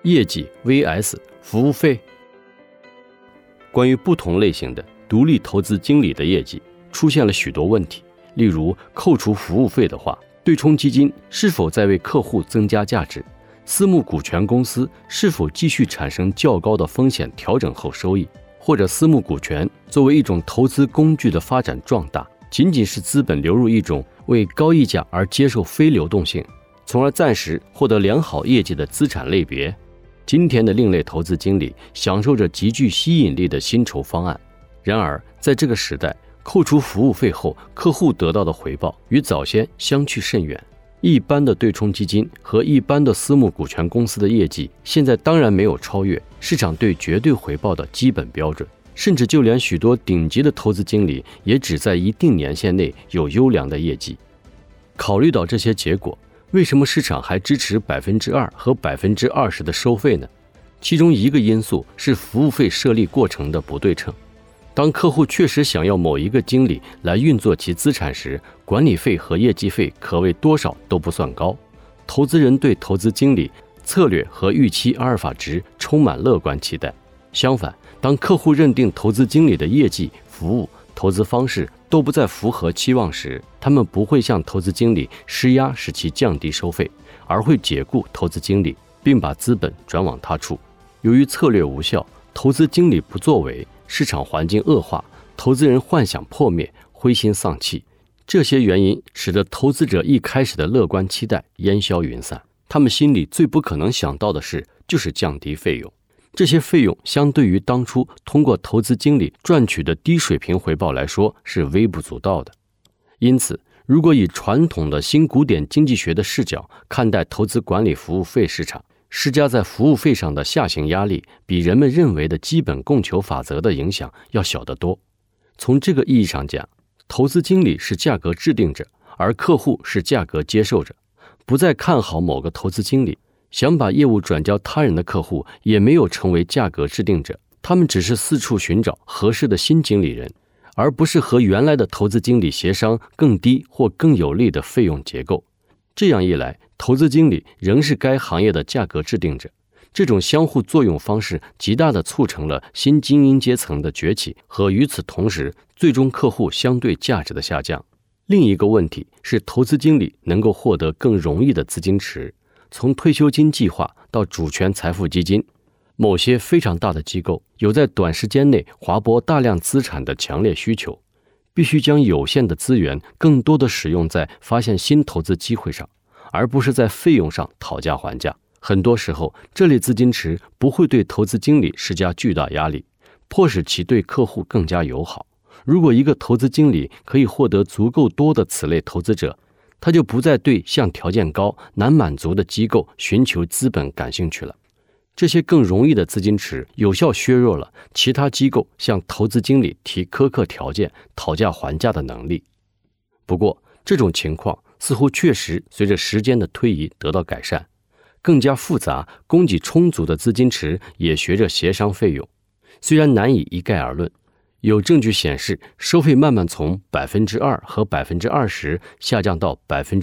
业绩 vs 服务费。关于不同类型的独立投资经理的业绩出现了许多问题，例如扣除服务费的话，对冲基金是否在为客户增加价值？私募股权公司是否继续产生较高的风险调整后收益？或者私募股权作为一种投资工具的发展壮大，仅仅是资本流入一种为高溢价而接受非流动性，从而暂时获得良好业绩的资产类别。今天的另类投资经理享受着极具吸引力的薪酬方案，然而在这个时代，扣除服务费后客户得到的回报与早先相去甚远。一般的对冲基金和一般的私募股权公司的业绩现在当然没有超越市场对绝对回报的基本标准，甚至就连许多顶级的投资经理也只在一定年限内有优良的业绩。考虑到这些结果，为什么市场还支持 2% 和 20% 的收费呢？其中一个因素是服务费设立过程的不对称。当客户确实想要某一个经理来运作其资产时，管理费和业绩费可谓多少都不算高。投资人对投资经理、策略和预期阿尔法值充满乐观期待。相反，当客户认定投资经理的业绩、服务、投资方式都不再符合期望时，他们不会向投资经理施压使其降低收费，而会解雇投资经理，并把资本转往他处。由于策略无效，投资经理不作为，市场环境恶化，投资人幻想破灭，灰心丧气。这些原因使得投资者一开始的乐观期待烟消云散。他们心里最不可能想到的事就是降低费用。这些费用相对于当初通过投资经理赚取的低水平回报来说是微不足道的。因此，如果以传统的新古典经济学的视角看待投资管理服务费市场，施加在服务费上的下行压力比人们认为的基本供求法则的影响要小得多。从这个意义上讲，投资经理是价格制定者，而客户是价格接受者。不再看好某个投资经理，想把业务转交他人的客户也没有成为价格制定者，他们只是四处寻找合适的新经理人，而不是和原来的投资经理协商更低或更有利的费用结构。这样一来，投资经理仍是该行业的价格制定者。这种相互作用方式极大地促成了新精英阶层的崛起和与此同时最终客户相对价值的下降。另一个问题是，投资经理能够获得更容易的资金池，从退休金计划到主权财富基金，某些非常大的机构有在短时间内划拨大量资产的强烈需求，必须将有限的资源更多地使用在发现新投资机会上，而不是在费用上讨价还价。很多时候，这类资金池不会对投资经理施加巨大压力，迫使其对客户更加友好。如果一个投资经理可以获得足够多的此类投资者，他就不再对向条件高、难满足的机构寻求资本感兴趣了。这些更容易的资金池有效削弱了其他机构向投资经理提苛刻条件、讨价还价的能力。不过，这种情况似乎确实随着时间的推移得到改善。更加复杂、供给充足的资金池也学着协商费用。虽然难以一概而论，有证据显示收费慢慢从 2% 和 20% 下降到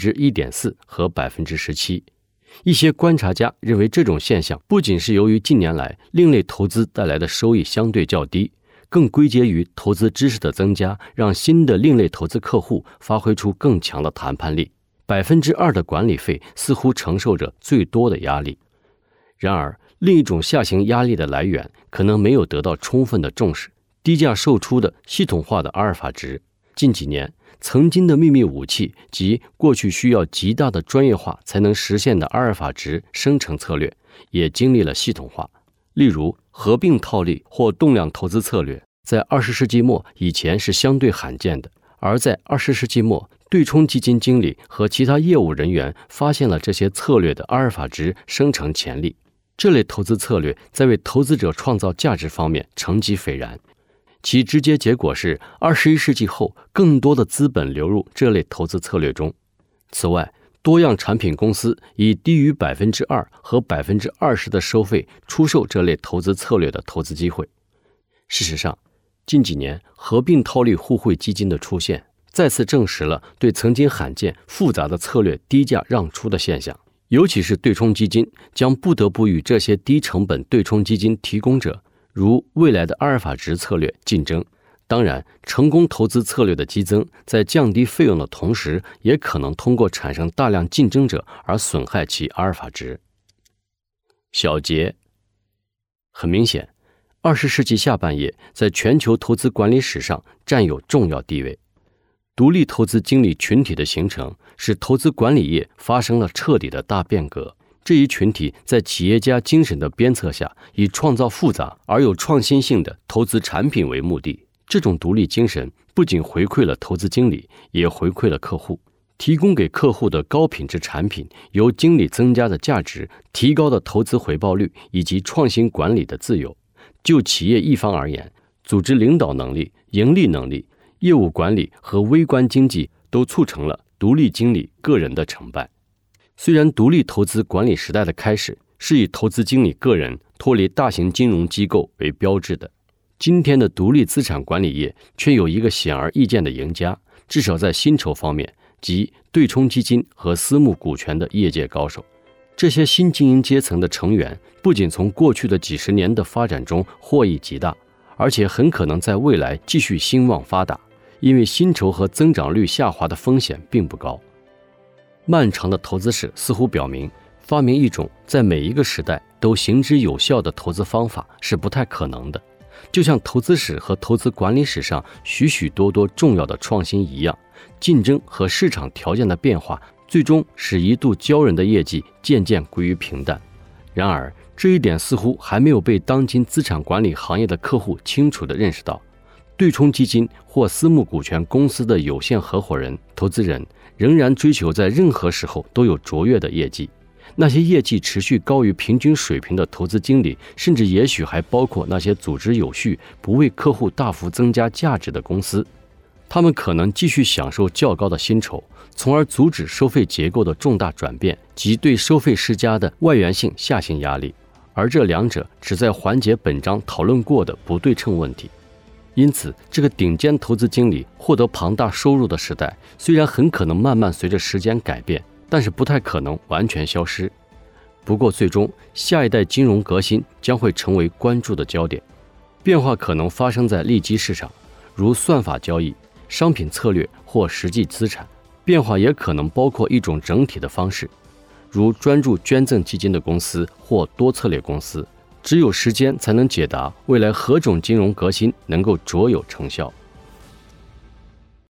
1.4% 和 17%。一些观察家认为，这种现象不仅是由于近年来另类投资带来的收益相对较低，更归结于投资知识的增加，让新的另类投资客户发挥出更强的谈判力。2% 的管理费似乎承受着最多的压力。然而，另一种下行压力的来源可能没有得到充分的重视：低价售出的系统化的阿尔法值。近几年，曾经的秘密武器及过去需要极大的专业化才能实现的阿尔法值生成策略，也经历了系统化。例如，合并套利或动量投资策略，在20世纪末以前是相对罕见的，而在20世纪末，对冲基金经理和其他业务人员发现了这些策略的阿尔法值生成潜力。这类投资策略在为投资者创造价值方面成绩斐然，其直接结果是21世纪后更多的资本流入这类投资策略中。此外，多样产品公司以低于 2% 和 20% 的收费出售这类投资策略的投资机会。事实上，近几年合并套利互惠基金的出现再次证实了对曾经罕见复杂的策略低价让出的现象。 尤其是对冲基金将不得不与这些低成本对冲基金提供者，如未来的阿尔法值策略竞争。当然，成功投资策略的激增，在降低费用的同时，也可能通过产生大量竞争者而损害其阿尔法值。小结。很明显，20世纪下半叶在全球投资管理史上占有重要地位。独立投资经理群体的形成，使投资管理业发生了彻底的大变革。这一群体在企业家精神的鞭策下，以创造复杂而有创新性的投资产品为目的。这种独立精神不仅回馈了投资经理，也回馈了客户。提供给客户的高品质产品，由经理增加的价值、提高的投资回报率以及创新管理的自由。就企业一方而言，组织领导能力、盈利能力、业务管理和微观经济都促成了独立经理个人的成败。虽然独立投资管理时代的开始是以投资经理个人脱离大型金融机构为标志的，今天的独立资产管理业却有一个显而易见的赢家，至少在薪酬方面，即对冲基金和私募股权的业界高手。这些新精英阶层的成员不仅从过去的几十年的发展中获益极大，而且很可能在未来继续兴旺发达，因为薪酬和增长率下滑的风险并不高。漫长的投资史似乎表明，发明一种在每一个时代都行之有效的投资方法是不太可能的。就像投资史和投资管理史上许许多多重要的创新一样，竞争和市场条件的变化最终使一度骄人的业绩渐渐归于平淡。然而，这一点似乎还没有被当今资产管理行业的客户清楚地认识到。对冲基金或私募股权公司的有限合伙人、投资人仍然追求在任何时候都有卓越的业绩。那些业绩持续高于平均水平的投资经理，甚至也许还包括那些组织有序、不为客户大幅增加价值的公司。他们可能继续享受较高的薪酬，从而阻止收费结构的重大转变及对收费施加的外源性下行压力，而这两者旨在缓解本章讨论过的不对称问题。因此，这个顶尖投资经理获得庞大收入的时代，虽然很可能慢慢随着时间改变，但是不太可能完全消失。不过最终，下一代金融革新将会成为关注的焦点。变化可能发生在利基市场，如算法交易、商品策略或实际资产。变化也可能包括一种整体的方式，如专注捐赠基金的公司或多策略公司。只有时间才能解答未来何种金融革新能够卓有成效。